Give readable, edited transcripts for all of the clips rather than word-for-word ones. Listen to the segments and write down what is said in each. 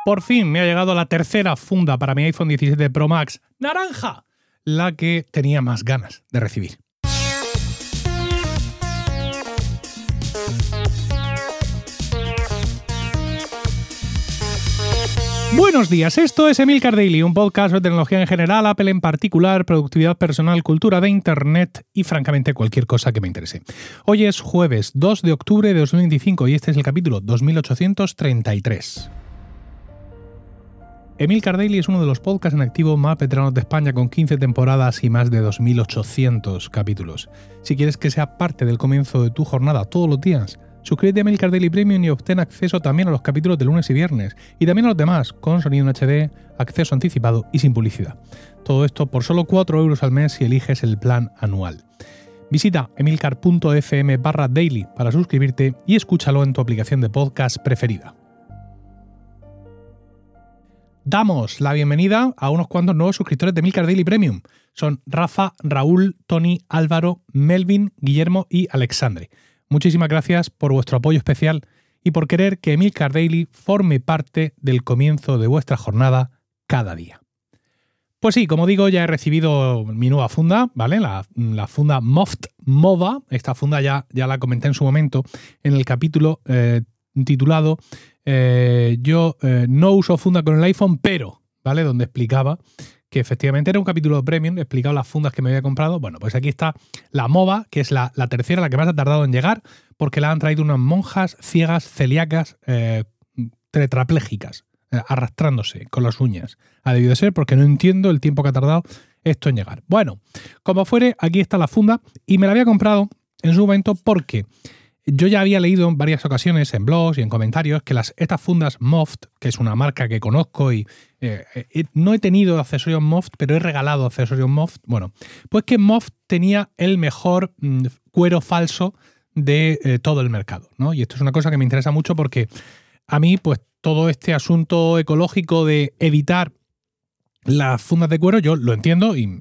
Por fin me ha llegado la tercera funda para mi iPhone 17 Pro Max naranja, la que tenía más ganas de recibir. Buenos días, esto es Emilcar Daily, un podcast de tecnología en general, Apple en particular, productividad personal, cultura de Internet y francamente cualquier cosa que me interese. Hoy es jueves 2 de octubre de 2025 y este es el capítulo 2833. Emilcar Daily es uno de los podcasts en activo más veteranos de España, con 15 temporadas y más de 2.800 capítulos. Si quieres que sea parte del comienzo de tu jornada todos los días, suscríbete a Emilcar Daily Premium y obtén acceso también a los capítulos de lunes y viernes, y también a los demás, con sonido en HD, acceso anticipado y sin publicidad. Todo esto por solo 4 € al mes si eliges el plan anual. Visita emilcar.fm/daily para suscribirte y escúchalo en tu aplicación de podcast preferida. Damos la bienvenida a unos cuantos nuevos suscriptores de Emilcar Daily Premium. Son Rafa, Raúl, Tony, Álvaro, Melvin, Guillermo y Alexandre. Muchísimas gracias por vuestro apoyo especial y por querer que Emilcar Daily forme parte del comienzo de vuestra jornada cada día. Pues sí, como digo, ya he recibido mi nueva funda, ¿vale? La funda Moft Mova. Esta funda ya la comenté en su momento en el capítulo titulado Yo no uso funda con el iPhone, pero, ¿vale? Donde explicaba que efectivamente era un capítulo premium, explicaba las fundas que me había comprado. Bueno, pues aquí está la Mova, que es la tercera, la que más ha tardado en llegar, porque la han traído unas monjas ciegas, celíacas, tetraplégicas, arrastrándose con las uñas. Ha debido de ser porque no entiendo el tiempo que ha tardado esto en llegar. Bueno, como fuere, aquí está la funda y me la había comprado en su momento porque yo ya había leído en varias ocasiones en blogs y en comentarios que estas fundas Moft, que es una marca que conozco y no he tenido accesorios Moft, pero he regalado accesorios Moft. Bueno, pues que Moft tenía el mejor cuero falso de todo el mercado, ¿no? Y esto es una cosa que me interesa mucho porque a mí, pues todo este asunto ecológico de evitar las fundas de cuero, yo lo entiendo y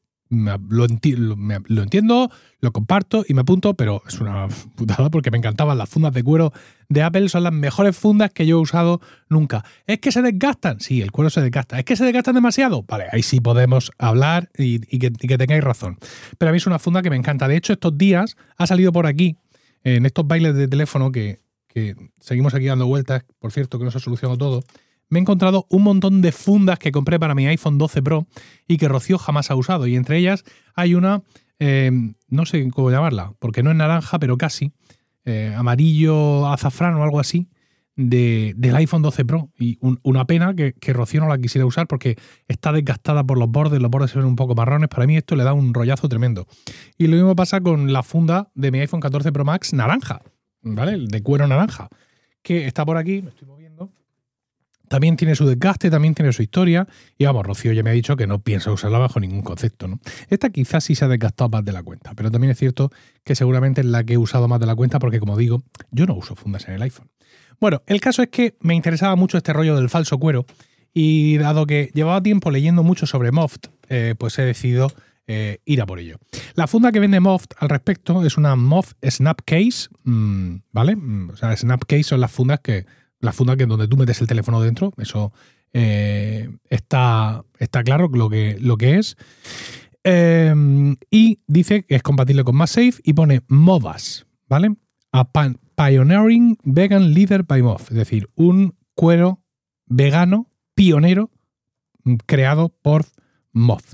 lo entiendo, lo comparto y me apunto, pero es una putada porque me encantaban las fundas de cuero de Apple, son las mejores fundas que yo he usado nunca. ¿Es que se desgastan? Sí, el cuero se desgasta. ¿Es que se desgastan demasiado? Vale, ahí sí podemos hablar y que tengáis razón. Pero a mí es una funda que me encanta. De hecho, estos días ha salido por aquí, en estos bailes de teléfono que seguimos aquí dando vueltas, por cierto que no se ha solucionado todo, me he encontrado un montón de fundas que compré para mi iPhone 12 Pro y que Rocío jamás ha usado. Y entre ellas hay una, no sé cómo llamarla, porque no es naranja, pero casi, amarillo azafrán o algo así, del iPhone 12 Pro. Y una pena que Rocío no la quisiera usar porque está desgastada por los bordes se ven un poco marrones. Para mí esto le da un rollazo tremendo. Y lo mismo pasa con la funda de mi iPhone 14 Pro Max naranja, ¿vale? De cuero naranja, que está por aquí, me estoy moviendo. También tiene su desgaste, también tiene su historia. Y vamos, Rocío ya me ha dicho que no piensa usarla bajo ningún concepto, ¿no? Esta quizás sí se ha desgastado más de la cuenta, pero también es cierto que seguramente es la que he usado más de la cuenta porque, como digo, yo no uso fundas en el iPhone. Bueno, el caso es que me interesaba mucho este rollo del falso cuero y dado que llevaba tiempo leyendo mucho sobre Moft, pues he decidido ir a por ello. La funda que vende Moft al respecto es una Moft Snapcase, ¿vale? O sea, Snapcase son las fundas que donde tú metes el teléfono dentro, eso está claro lo que es. Y dice que es compatible con MagSafe y pone Movas, ¿vale? A Pioneering Vegan Leather by Moft, es decir, un cuero vegano pionero creado por Moft.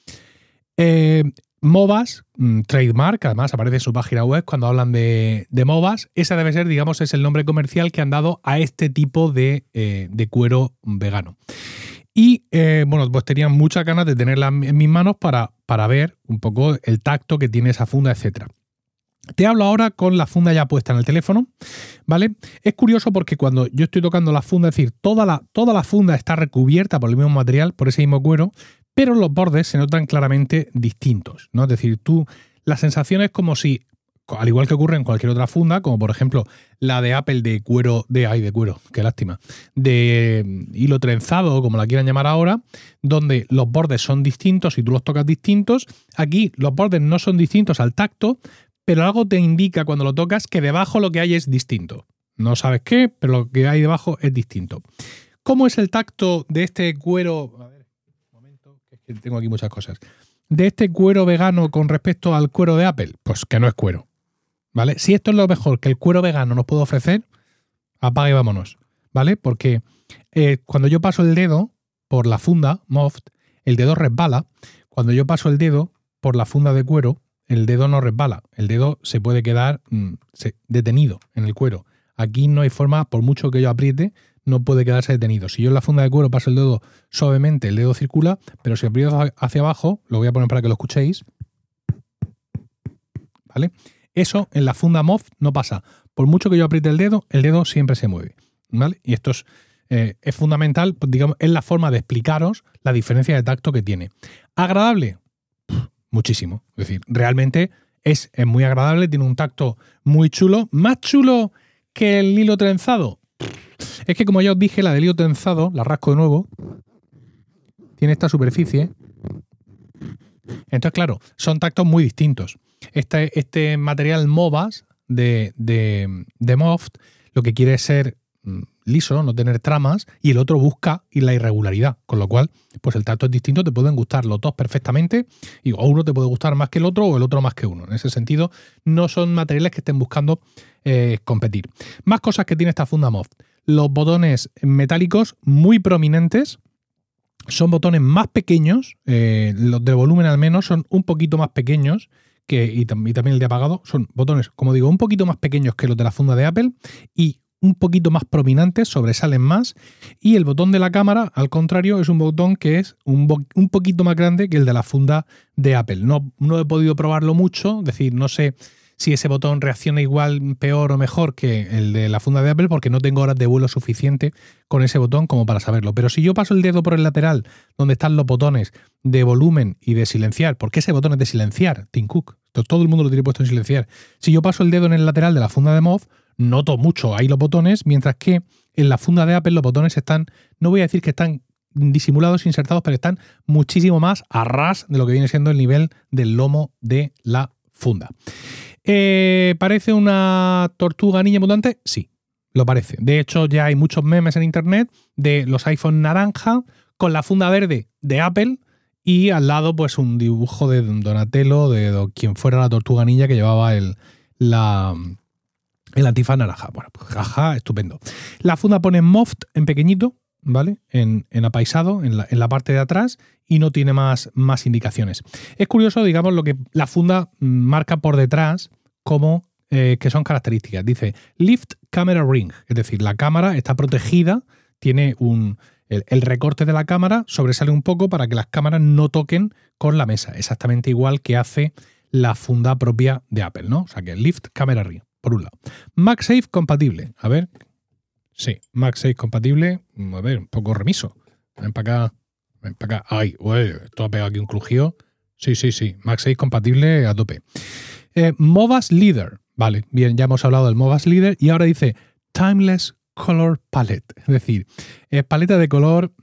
Movas, trademark, además aparece en su página web cuando hablan de Movas. Esa debe ser, digamos, es el nombre comercial que han dado a este tipo de cuero vegano. Y bueno, pues tenía muchas ganas de tenerla en mis manos para ver un poco el tacto que tiene esa funda, etcétera. Te hablo ahora con la funda ya puesta en el teléfono, ¿vale? Es curioso porque cuando yo estoy tocando la funda, es decir, toda la funda está recubierta por el mismo material, por ese mismo cuero, pero los bordes se notan claramente distintos, ¿no? Es decir, la sensación es como si, al igual que ocurre en cualquier otra funda, como por ejemplo la de Apple de cuero, qué lástima, de hilo trenzado, como la quieran llamar ahora, donde los bordes son distintos y tú los tocas distintos. Aquí los bordes no son distintos al tacto, pero algo te indica cuando lo tocas que debajo lo que hay es distinto. No sabes qué, pero lo que hay debajo es distinto. ¿Cómo es el tacto de este cuero? A ver, un momento, que es que tengo aquí muchas cosas. De este cuero vegano con respecto al cuero de Apple, pues que no es cuero, ¿vale? Si esto es lo mejor que el cuero vegano nos puede ofrecer, apaga y vámonos, ¿vale? Porque cuando yo paso el dedo por la funda Moft, el dedo resbala. Cuando yo paso el dedo por la funda de cuero, el dedo no resbala. El dedo se puede quedar detenido en el cuero. Aquí no hay forma, por mucho que yo apriete, no puede quedarse detenido. Si yo en la funda de cuero paso el dedo suavemente, el dedo circula, pero si aprieto hacia abajo, lo voy a poner para que lo escuchéis, ¿vale? Eso en la funda Moft no pasa. Por mucho que yo apriete el dedo siempre se mueve, ¿vale? Y esto es fundamental, pues, digamos, es la forma de explicaros la diferencia de tacto que tiene. ¿Agradable? Muchísimo. Es decir, realmente es muy agradable, tiene un tacto muy chulo. ¿Más chulo que el hilo trenzado? Es que, como ya os dije, la del hilo trenzado, la rasco de nuevo, tiene esta superficie. Entonces, claro, son tactos muy distintos. Este material Movas de Moft lo que quiere es ser liso, no tener tramas, y el otro busca la irregularidad, con lo cual pues el tacto es distinto, te pueden gustar los dos perfectamente, y o uno te puede gustar más que el otro o el otro más que uno. En ese sentido, no son materiales que estén buscando competir. Más cosas que tiene esta funda Moft. Los botones metálicos muy prominentes, son botones más pequeños, los de volumen al menos son un poquito más pequeños, y también el de apagado, son botones, como digo, un poquito más pequeños que los de la funda de Apple y un poquito más prominentes, sobresalen más, y el botón de la cámara, al contrario, es un botón que es un poquito más grande que el de la funda de Apple. No he podido probarlo mucho, es decir, no sé si ese botón reacciona igual, peor o mejor que el de la funda de Apple, porque no tengo horas de vuelo suficiente con ese botón como para saberlo. Pero si yo paso el dedo por el lateral, donde están los botones de volumen y de silenciar, porque ese botón es de silenciar, Tim Cook, todo el mundo lo tiene puesto en silenciar. Si yo paso el dedo en el lateral de la funda de Moft, noto mucho ahí los botones, mientras que en la funda de Apple los botones están, no voy a decir que están disimulados, insertados, pero están muchísimo más a ras de lo que viene siendo el nivel del lomo de la funda. ¿Parece una tortuga ninja mutante? Sí, lo parece. De hecho, ya hay muchos memes en internet de los iPhone naranja con la funda verde de Apple y al lado pues un dibujo de Donatello, de quien fuera la tortuga ninja que llevaba el antifaz naranja. Bueno, pues jaja, estupendo. La funda pone Moft en pequeñito, ¿vale? En apaisado, en la parte de atrás, y no tiene más indicaciones. Es curioso, digamos, lo que la funda marca por detrás como que son características. Dice Lift Camera Ring, es decir, la cámara está protegida, tiene el recorte de la cámara sobresale un poco para que las cámaras no toquen con la mesa, exactamente igual que hace la funda propia de Apple, ¿no? O sea que Lift Camera Ring, por un lado. MagSafe compatible, a ver. Sí, MagSafe compatible, a ver, un poco remiso. Ven para acá, ven para acá. Ay, esto ha pegado aquí un crujido. Sí, MagSafe compatible a tope. Movas Leader, vale, bien, ya hemos hablado del Movas Leader y ahora dice Timeless Color Palette, es decir, paleta de color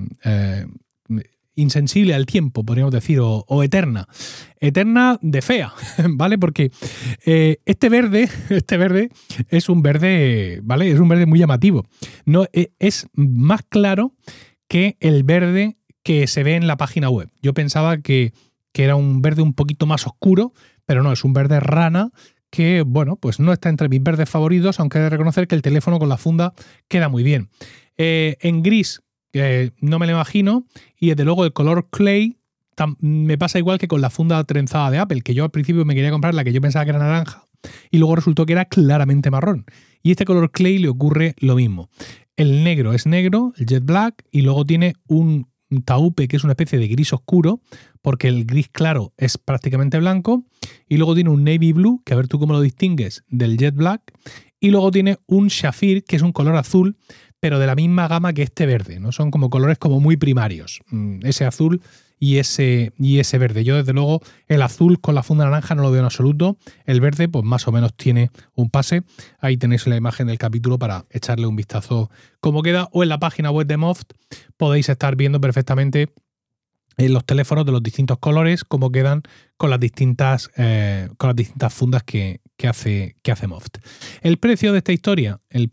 insensible al tiempo, podríamos decir, o eterna de fea, ¿vale? Porque este verde es un verde, ¿vale? Es un verde muy llamativo. No, es más claro que el verde que se ve en la página web. Yo pensaba que era un verde un poquito más oscuro, pero no, es un verde rana que, bueno, pues no está entre mis verdes favoritos, aunque he de reconocer que el teléfono con la funda queda muy bien. En gris no me lo imagino, y desde luego el color clay me pasa igual que con la funda trenzada de Apple, que yo al principio me quería comprar la que yo pensaba que era naranja y luego resultó que era claramente marrón. Y este color clay le ocurre lo mismo. El negro es negro, el jet black, y luego tiene un taupe que es una especie de gris oscuro, porque el gris claro es prácticamente blanco, y luego tiene un navy blue, que a ver tú cómo lo distingues del jet black, y luego tiene un saffir, que es un color azul, pero de la misma gama que este verde, ¿no? Son como colores como muy primarios, ese azul y ese verde. Yo desde luego el azul con la funda naranja no lo veo en absoluto, el verde pues más o menos tiene un pase. Ahí tenéis la imagen del capítulo para echarle un vistazo cómo queda, o en la página web de Moft podéis estar viendo perfectamente los teléfonos de los distintos colores, cómo quedan con las distintas fundas que hace Moft. El precio de esta historia es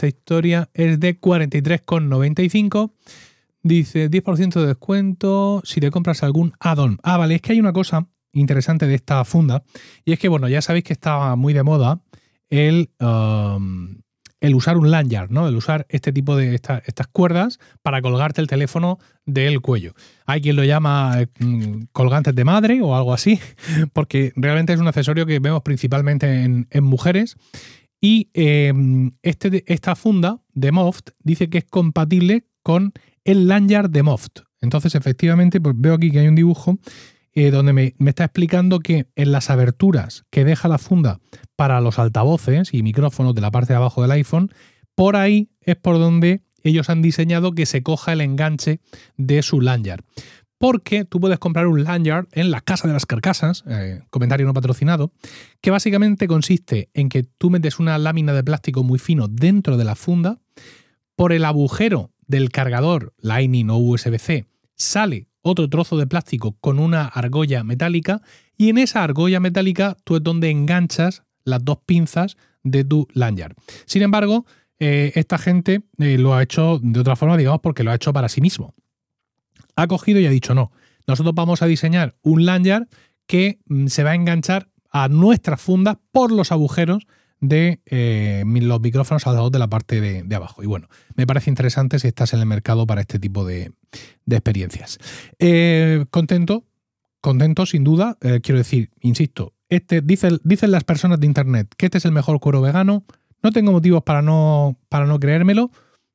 de 43,95. Dice 10% de descuento si te compras algún add-on. Ah, vale, es que hay una cosa interesante de esta funda, y es que, bueno, ya sabéis que está muy de moda el usar un lanyard, ¿no? El usar este tipo de estas cuerdas para colgarte el teléfono del cuello. Hay quien lo llama colgantes de madre o algo así, porque realmente es un accesorio que vemos principalmente en mujeres. Y esta funda de Moft dice que es compatible con el lanyard de Moft. Entonces, efectivamente, pues veo aquí que hay un dibujo donde me está explicando que en las aberturas que deja la funda para los altavoces y micrófonos de la parte de abajo del iPhone, por ahí es por donde ellos han diseñado que se coja el enganche de su lanyard. Porque tú puedes comprar un lanyard en la Casa de las Carcasas, comentario no patrocinado, que básicamente consiste en que tú metes una lámina de plástico muy fino dentro de la funda, por el agujero del cargador Lightning o USB-C sale otro trozo de plástico con una argolla metálica, y en esa argolla metálica tú es donde enganchas las dos pinzas de tu lanyard. Sin embargo, esta gente lo ha hecho de otra forma, digamos, porque lo ha hecho para sí mismo. Ha cogido y ha dicho, no, nosotros vamos a diseñar un lanyard que se va a enganchar a nuestras fundas por los agujeros de los micrófonos altavoz de la parte de abajo. Y bueno, me parece interesante si estás en el mercado para este tipo de experiencias. Contento sin duda. Quiero decir, insisto, dicen las personas de internet que este es el mejor cuero vegano. No tengo motivos para no creérmelo.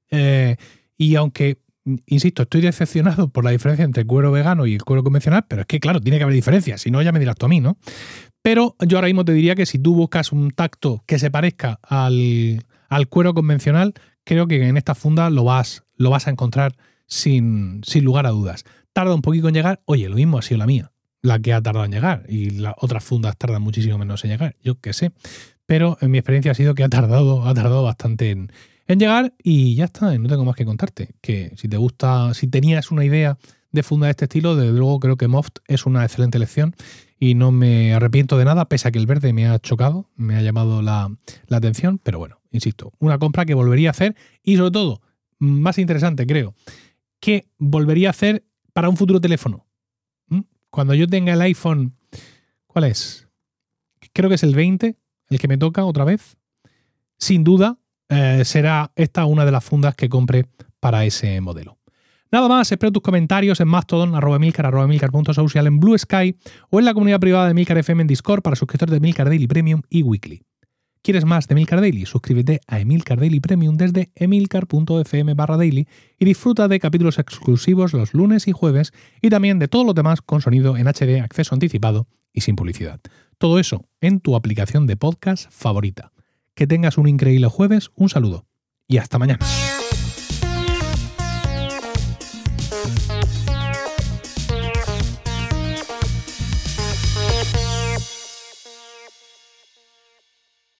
Y aunque, insisto, estoy decepcionado por la diferencia entre el cuero vegano y el cuero convencional, pero es que, claro, tiene que haber diferencias. Si no, ya me dirás tú a mí, ¿no? Pero yo ahora mismo te diría que si tú buscas un tacto que se parezca al cuero convencional, creo que en esta funda lo vas a encontrar sin lugar a dudas. Tarda un poquito en llegar. Oye, lo mismo ha sido la mía, la que ha tardado en llegar, y las otras fundas tardan muchísimo menos en llegar, yo qué sé. Pero en mi experiencia ha sido que ha tardado bastante en llegar, y ya está, no tengo más que contarte. Que si te gusta, si tenías una idea de funda de este estilo, desde luego creo que Moft es una excelente elección y no me arrepiento de nada, pese a que el verde me ha chocado, me ha llamado la atención, pero bueno, insisto, una compra que volvería a hacer, y sobre todo, más interesante creo, que volvería a hacer para un futuro teléfono. Cuando yo tenga el iPhone, ¿cuál es? Creo que es el 20, el que me toca otra vez. Sin duda, será esta una de las fundas que compre para ese modelo. Nada más, espero tus comentarios en Mastodon, @Emilcar.social, en Blue Sky o en la comunidad privada de Emilcar FM en Discord para suscriptores de Emilcar Daily Premium y Weekly. ¿Quieres más de Emilcar Daily? Suscríbete a Emilcar Daily Premium desde emilcar.fm/daily y disfruta de capítulos exclusivos los lunes y jueves, y también de todos los demás con sonido en HD, acceso anticipado y sin publicidad. Todo eso en tu aplicación de podcast favorita. Que tengas un increíble jueves, un saludo y hasta mañana.